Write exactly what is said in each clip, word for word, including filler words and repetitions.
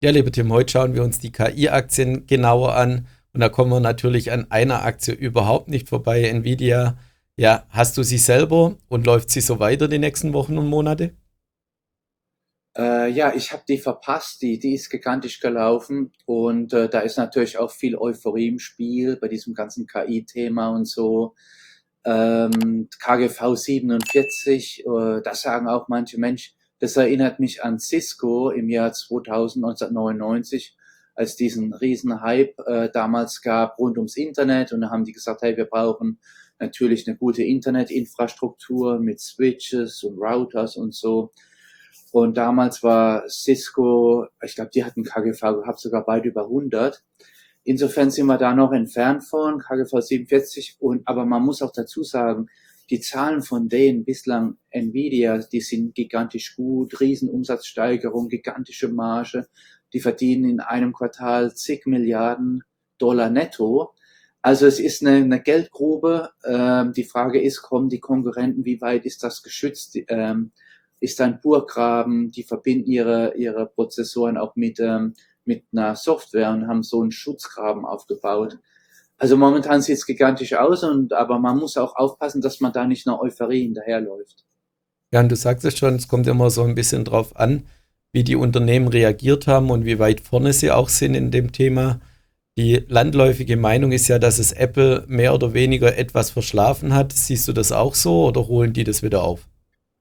Ja, lieber Tim, heute schauen wir uns die K I-Aktien genauer an und da kommen wir natürlich an einer Aktie überhaupt nicht vorbei, Nvidia. Ja, hast du sie selber und läuft sie so weiter die nächsten Wochen und Monate? Äh, ja, ich habe die verpasst, die, die ist gigantisch gelaufen und äh, da ist natürlich auch viel Euphorie im Spiel bei diesem ganzen K I-Thema und so. Ähm, K G V siebenundvierzig, äh, das sagen auch manche Menschen, das erinnert mich an Cisco im Jahr zweitausend, neunzehnhundertneunundneunzig, als diesen riesen Hype äh, damals gab rund ums Internet und da haben die gesagt, hey, wir brauchen natürlich eine gute Internetinfrastruktur mit Switches und Routers und so. Und damals war Cisco, ich glaube, die hatten K G V gehabt, sogar beide über hundert. Insofern sind wir da noch entfernt von K G V siebenundvierzig. Und, aber man muss auch dazu sagen, die Zahlen von denen bislang Nvidia, die sind gigantisch gut, Riesenumsatzsteigerung, gigantische Marge. Die verdienen in einem Quartal zig Milliarden Dollar netto. Also es ist eine, eine Geldgrube. Ähm, die Frage ist, kommen die Konkurrenten, wie weit ist das geschützt? Ähm, ist ein Burggraben, die verbinden ihre, ihre Prozessoren auch mit, ähm, mit einer Software und haben so einen Schutzgraben aufgebaut. Also momentan sieht es gigantisch aus, und, aber man muss auch aufpassen, dass man da nicht einer Euphorie hinterherläuft. Ja, und du sagst es schon, es kommt immer so ein bisschen drauf an, wie die Unternehmen reagiert haben und wie weit vorne sie auch sind in dem Thema. Die landläufige Meinung ist ja, dass es Apple mehr oder weniger etwas verschlafen hat. Siehst du das auch so oder holen die das wieder auf?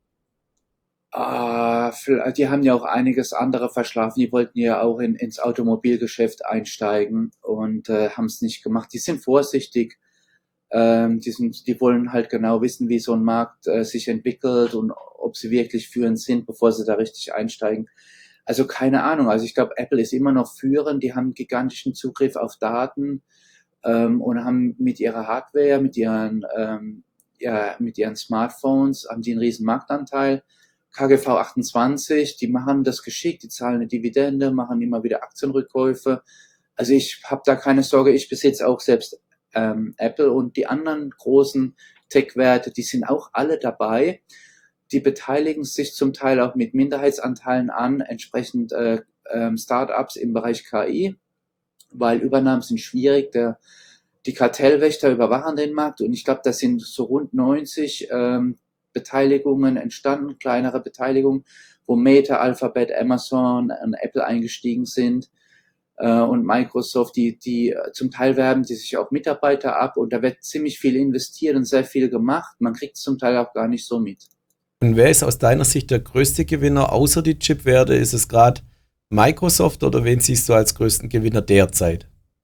Ah, die haben ja auch einiges andere verschlafen. Die wollten ja auch in, ins Automobilgeschäft einsteigen und äh, haben es nicht gemacht. Die sind vorsichtig. Ähm, die, sind, die wollen halt genau wissen, wie so ein Markt äh, sich entwickelt und ob sie wirklich führend sind, bevor sie da richtig einsteigen. Also keine Ahnung. Also ich glaube, Apple ist immer noch führend. Die haben gigantischen Zugriff auf Daten ähm, und haben mit ihrer Hardware, mit ihren, ähm, ja, mit ihren Smartphones, haben die einen riesen Marktanteil. K G V achtundzwanzig, die machen das geschickt, die zahlen eine Dividende, machen immer wieder Aktienrückkäufe. Also ich habe da keine Sorge. Ich besitze auch selbst ähm, Apple, und die anderen großen Tech-Werte, die sind auch alle dabei. Die beteiligen sich zum Teil auch mit Minderheitsanteilen an, entsprechend äh, ähm, Startups im Bereich K I, weil Übernahmen sind schwierig. Der, die Kartellwächter überwachen den Markt, und ich glaube, da sind so rund neunzig ähm, Beteiligungen entstanden, kleinere Beteiligungen, wo Meta, Alphabet, Amazon und Apple eingestiegen sind äh, und Microsoft, die, die äh, zum Teil werben die sich auch Mitarbeiter ab, und da wird ziemlich viel investiert und sehr viel gemacht. Man kriegt es zum Teil auch gar nicht so mit. Und wer ist aus deiner Sicht der größte Gewinner außer die Chipwerte? Ist es gerade Microsoft oder wen siehst du als größten Gewinner derzeit?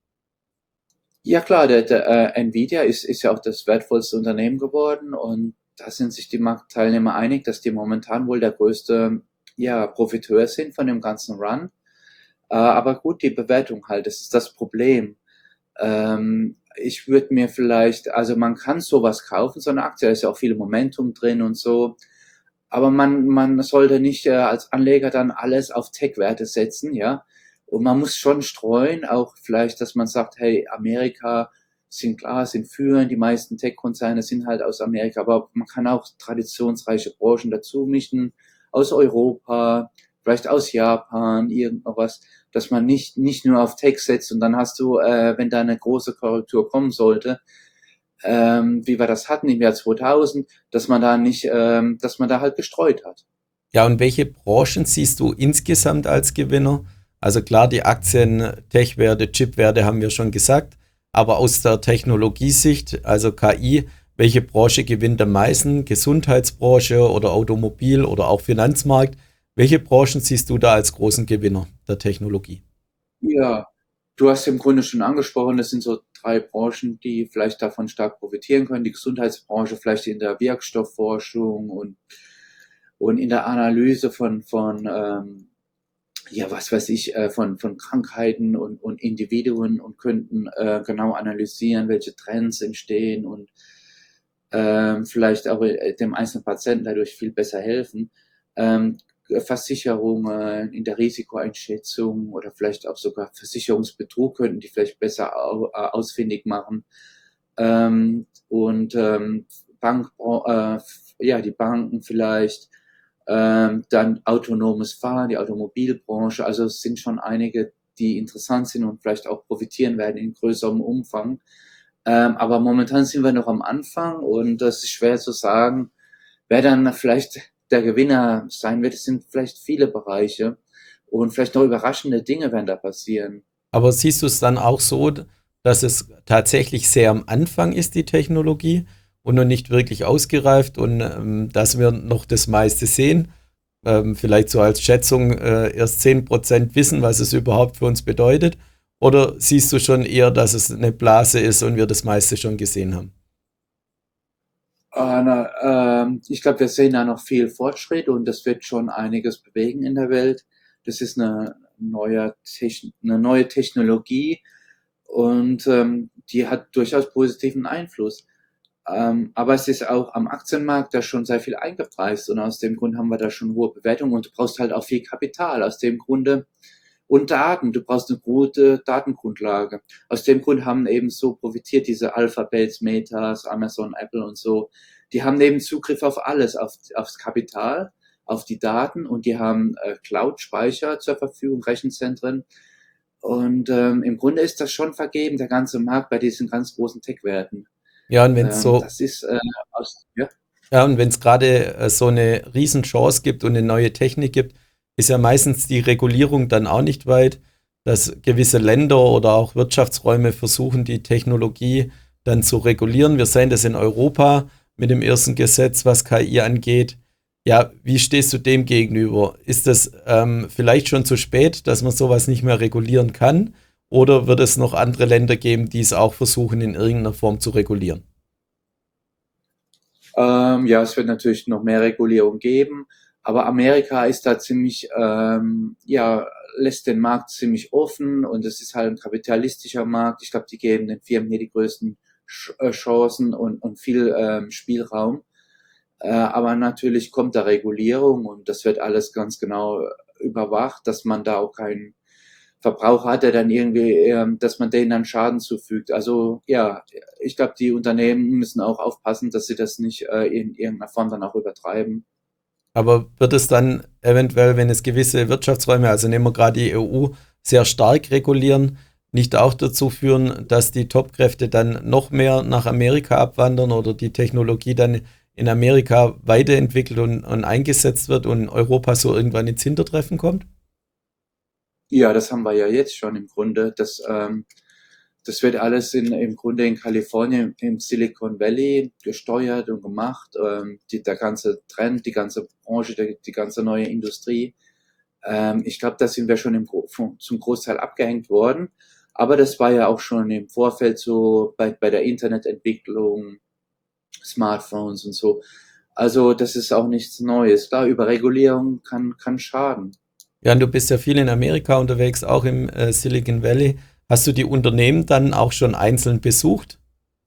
Ja klar, der, der äh, Nvidia ist, ist ja auch das wertvollste Unternehmen geworden, und da sind sich die Marktteilnehmer einig, dass die momentan wohl der größte, ja, Profiteur sind von dem ganzen Run. Äh, aber gut, die Bewertung halt, das ist das Problem. Ähm, ich würde mir vielleicht, also man kann sowas kaufen, so eine Aktie, da ist ja auch viel Momentum drin und so. Aber man, man sollte nicht äh, als Anleger dann alles auf Tech-Werte setzen, ja. Und man muss schon streuen, auch vielleicht, dass man sagt, hey, Amerika sind klar, sind führend, die meisten Tech-Konzerne sind halt aus Amerika, aber man kann auch traditionsreiche Branchen dazu mischen, aus Europa, vielleicht aus Japan, irgendwas, dass man nicht, nicht nur auf Tech setzt, und dann hast du, äh, wenn da eine große Korrektur kommen sollte, ähm, wie wir das hatten im Jahr zweitausend, dass man da nicht, ähm, dass man da halt gestreut hat. Ja, und welche Branchen siehst du insgesamt als Gewinner? Also klar, die Aktien, Tech-Werte, Chip-Werte haben wir schon gesagt, aber aus der Technologiesicht, also K I, welche Branche gewinnt am meisten? Gesundheitsbranche oder Automobil oder auch Finanzmarkt? Welche Branchen siehst du da als großen Gewinner der Technologie? Ja, du hast im Grunde schon angesprochen, das sind so drei Branchen, die vielleicht davon stark profitieren können. Die Gesundheitsbranche vielleicht in der Wirkstoffforschung und, und in der Analyse von, von ähm, ja, was weiß ich, äh, von, von Krankheiten und, und Individuen, und könnten äh, genau analysieren, welche Trends entstehen, und ähm, vielleicht auch äh, dem einzelnen Patienten dadurch viel besser helfen. Ähm, Versicherungen in der Risikoeinschätzung oder vielleicht auch sogar Versicherungsbetrug könnten die vielleicht besser au, äh, ausfindig machen. Ähm, und ähm, Bank, äh, ja, die Banken vielleicht. Ähm, dann autonomes Fahren, die Automobilbranche. Also es sind schon einige, die interessant sind und vielleicht auch profitieren werden in größerem Umfang. Ähm, aber momentan sind wir noch am Anfang und das ist schwer zu sagen, wer dann vielleicht der Gewinner sein wird. Es sind vielleicht viele Bereiche und vielleicht noch überraschende Dinge werden da passieren. Aber siehst du es dann auch so, dass es tatsächlich sehr am Anfang ist, die Technologie, und noch nicht wirklich ausgereift und ähm, dass wir noch das meiste sehen? Ähm, vielleicht so als Schätzung äh, erst zehn Prozent wissen, was es überhaupt für uns bedeutet? Oder siehst du schon eher, dass es eine Blase ist und wir das meiste schon gesehen haben? Äh, na, ähm, ich glaube, wir sehen da noch viel Fortschritt und das wird schon einiges bewegen in der Welt. Das ist eine neue, Techn eine neue Technologie und ähm, die hat durchaus positiven Einfluss. Ähm, aber es ist auch am Aktienmarkt da schon sehr viel eingepreist und aus dem Grund haben wir da schon hohe Bewertungen und du brauchst halt auch viel Kapital. Aus dem Grunde und Daten. Du brauchst eine gute Datengrundlage. Aus dem Grund haben eben so profitiert diese Alphabets, Metas, Amazon, Apple und so. Die haben eben Zugriff auf alles, auf, aufs Kapital, auf die Daten und die haben äh, Cloud-Speicher zur Verfügung, Rechenzentren. Und ähm, im Grunde ist das schon vergeben, der ganze Markt bei diesen ganz großen Tech-Werten. Ja, und wenn es Ähm, so das ist äh, aus, ja, Ja, und wenn es gerade äh, so eine Riesenchance gibt und eine neue Technik gibt, ist ja meistens die Regulierung dann auch nicht weit, dass gewisse Länder oder auch Wirtschaftsräume versuchen, die Technologie dann zu regulieren. Wir sehen das in Europa mit dem ersten Gesetz, was K I angeht. Ja, wie stehst du dem gegenüber? Ist das ähm, vielleicht schon zu spät, dass man sowas nicht mehr regulieren kann? Oder wird es noch andere Länder geben, die es auch versuchen, in irgendeiner Form zu regulieren? Ähm, ja, es wird natürlich noch mehr Regulierung geben, aber Amerika ist da ziemlich, ähm, ja, lässt den Markt ziemlich offen und es ist halt ein kapitalistischer Markt. Ich glaube, die geben den Firmen hier die größten Ch äh, Chancen und, und viel ähm, Spielraum. Äh, aber natürlich kommt da Regulierung und das wird alles ganz genau überwacht, dass man da auch keinen Verbraucher hat, der dann irgendwie, ähm, dass man denen dann Schaden zufügt. Also ja, ich glaube, die Unternehmen müssen auch aufpassen, dass sie das nicht äh, in irgendeiner Form dann auch übertreiben. Aber wird es dann eventuell, wenn es gewisse Wirtschaftsräume, also nehmen wir gerade die E U, sehr stark regulieren, nicht auch dazu führen, dass die Topkräfte dann noch mehr nach Amerika abwandern oder die Technologie dann in Amerika weiterentwickelt und, und eingesetzt wird und Europa so irgendwann ins Hintertreffen kommt? Ja, das haben wir ja jetzt schon im Grunde. Das, ähm, das wird alles in, im Grunde in Kalifornien, im Silicon Valley gesteuert und gemacht. Ähm, die, der ganze Trend, die ganze Branche, die, die ganze neue Industrie. Ähm, ich glaube, da sind wir schon im, zum Großteil abgehängt worden. Aber das war ja auch schon im Vorfeld so bei, bei der Internetentwicklung, Smartphones und so. Also das ist auch nichts Neues. Klar, Überregulierung kann, kann schaden. Ja, und du bist ja viel in Amerika unterwegs, auch im äh, Silicon Valley. Hast du die Unternehmen dann auch schon einzeln besucht?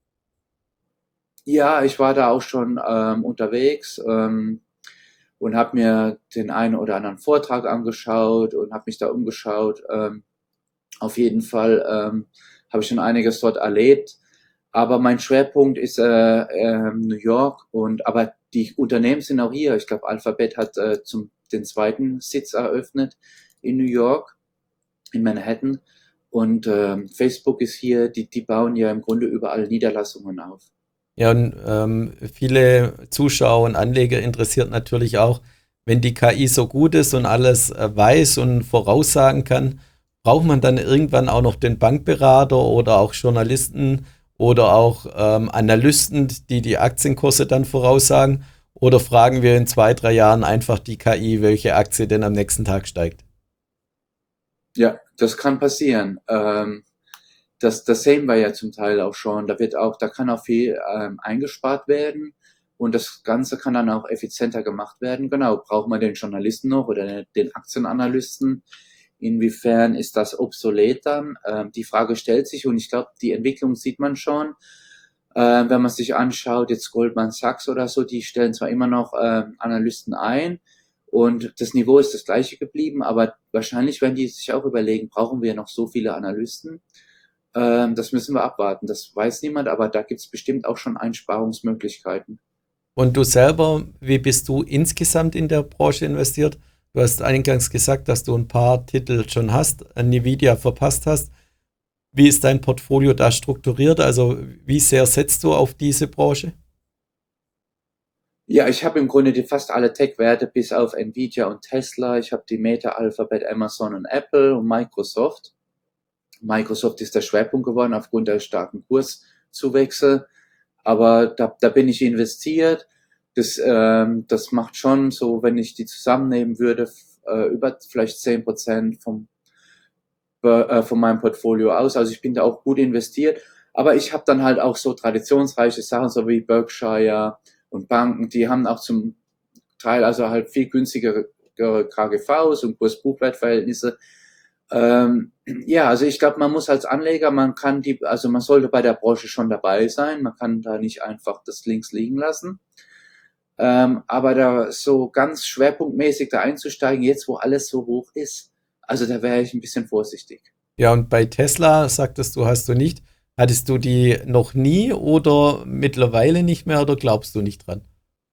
Ja, ich war da auch schon ähm, unterwegs ähm, und habe mir den einen oder anderen Vortrag angeschaut und habe mich da umgeschaut. Ähm, auf jeden Fall ähm, habe ich schon einiges dort erlebt. Aber mein Schwerpunkt ist äh, ähm, New York und aber die Unternehmen sind auch hier. Ich glaube, Alphabet hat äh, zum den zweiten Sitz eröffnet in New York, in Manhattan. Und ähm, Facebook ist hier, die, die bauen ja im Grunde überall Niederlassungen auf. Ja, und ähm, viele Zuschauer und Anleger interessiert natürlich auch, wenn die K I so gut ist und alles äh, weiß und voraussagen kann, braucht man dann irgendwann auch noch den Bankberater oder auch Journalisten oder auch ähm, Analysten, die die Aktienkurse dann voraussagen? Oder fragen wir in zwei, drei Jahren einfach die K I, welche Aktie denn am nächsten Tag steigt? Ja, das kann passieren. Ähm, das, das sehen wir ja zum Teil auch schon. Da wird auch, da kann auch viel ähm, eingespart werden und das Ganze kann dann auch effizienter gemacht werden. Genau, braucht man den Journalisten noch oder den Aktienanalysten? Inwiefern ist das obsolet dann? Ähm, die Frage stellt sich und ich glaube, die Entwicklung sieht man schon. Ähm, wenn man sich anschaut, jetzt Goldman Sachs oder so, die stellen zwar immer noch ähm, Analysten ein und das Niveau ist das gleiche geblieben, aber wahrscheinlich werden die sich auch überlegen, brauchen wir noch so viele Analysten? Ähm, das müssen wir abwarten. Das weiß niemand, aber da gibt es bestimmt auch schon Einsparungsmöglichkeiten. Und du selber, wie bist du insgesamt in der Branche investiert? Du hast eingangs gesagt, dass du ein paar Titel schon hast, Nvidia verpasst hast. Wie ist dein Portfolio da strukturiert? Also wie sehr setzt du auf diese Branche? Ja, ich habe im Grunde die fast alle Tech-Werte bis auf Nvidia und Tesla. Ich habe die Meta, Alphabet, Amazon und Apple und Microsoft. Microsoft ist der Schwerpunkt geworden aufgrund der starken Kurszuwächse. Aber da, da bin ich investiert. Das, ähm, das macht schon so, wenn ich die zusammennehmen würde, äh, über vielleicht zehn Prozent vom, äh, von meinem Portfolio aus. Also ich bin da auch gut investiert. Aber ich habe dann halt auch so traditionsreiche Sachen, so wie Berkshire und Banken, die haben auch zum Teil also halt viel günstigere K G Vs und Kurs-Buchwert-Verhältnisse. Ähm, ja, also ich glaube, man muss als Anleger, man kann die, also man sollte bei der Branche schon dabei sein. Man kann da nicht einfach das links liegen lassen. Ähm, aber da so ganz schwerpunktmäßig da einzusteigen, jetzt wo alles so hoch ist, also da wäre ich ein bisschen vorsichtig. Ja, und bei Tesla sagtest du, hast du nicht. Hattest du die noch nie oder mittlerweile nicht mehr oder glaubst du nicht dran?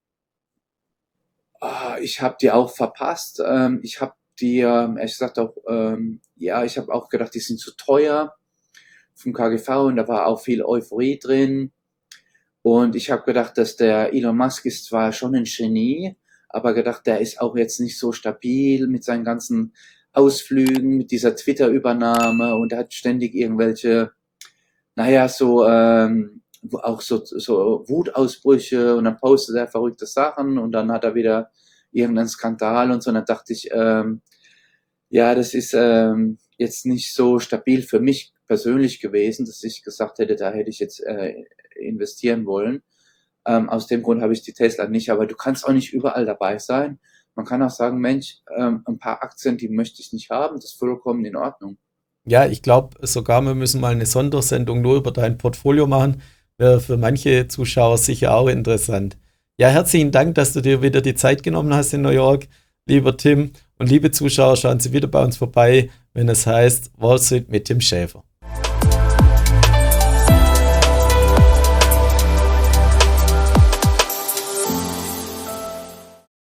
Ah, ich habe die auch verpasst. Ähm, ich habe die, ähm, ehrlich gesagt auch, ähm, ja, ich habe auch gedacht, die sind zu teuer vom K G V und da war auch viel Euphorie drin. Und ich habe gedacht, dass der Elon Musk ist zwar schon ein Genie, aber gedacht, der ist auch jetzt nicht so stabil mit seinen ganzen Ausflügen, mit dieser Twitter-Übernahme und er hat ständig irgendwelche, naja, so, ähm, auch so, so Wutausbrüche und dann postet er verrückte Sachen und dann hat er wieder irgendeinen Skandal und so. Und dann dachte ich, ähm, ja, das ist ähm, jetzt nicht so stabil für mich persönlich gewesen, dass ich gesagt hätte, da hätte ich jetzt äh, investieren wollen. Ähm, aus dem Grund habe ich die Tesla nicht, aber du kannst auch nicht überall dabei sein. Man kann auch sagen, Mensch, ähm, ein paar Aktien, die möchte ich nicht haben, das ist vollkommen in Ordnung. Ja, ich glaube sogar, wir müssen mal eine Sondersendung nur über dein Portfolio machen. Wäre für manche Zuschauer sicher auch interessant. Ja, herzlichen Dank, dass du dir wieder die Zeit genommen hast in New York, lieber Tim. Und liebe Zuschauer, schauen Sie wieder bei uns vorbei, wenn es heißt Wall Street mit Tim Schäfer.